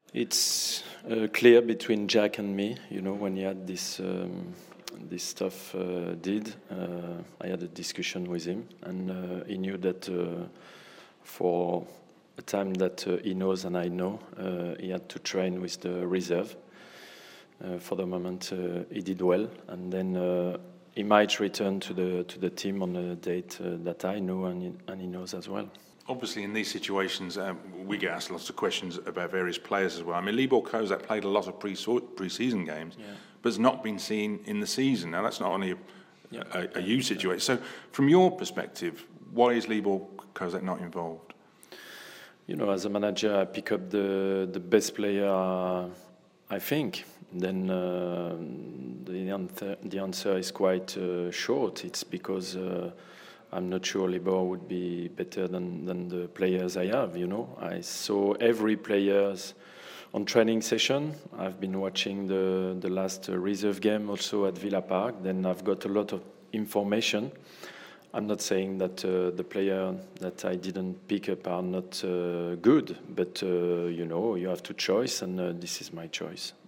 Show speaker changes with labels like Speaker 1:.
Speaker 1: It's clear between Jack and me, when he had this stuff I had a discussion with him, and he knew that for a time that he knows and I know, he had to train with the reserve. For the moment, he did well, and then he might return to the team on a date that I know and he knows as well.
Speaker 2: Obviously, in these situations, we get asked lots of questions about various players as well. I mean, Libor Kozak played a lot of pre-season games, but has not been seen in the season. Now, that's not only a huge situation. So, from your perspective, why is Libor Kozak not involved?
Speaker 1: As a manager, I pick up the best player, I think. Then the answer is quite short. It's because I'm not sure Libor would be better than the players I have. I saw every players on training session. I've been watching the last reserve game also at Villa Park. Then I've got a lot of information. I'm not saying that the player that I didn't pick up are not good, but you have to choose, and this is my choice.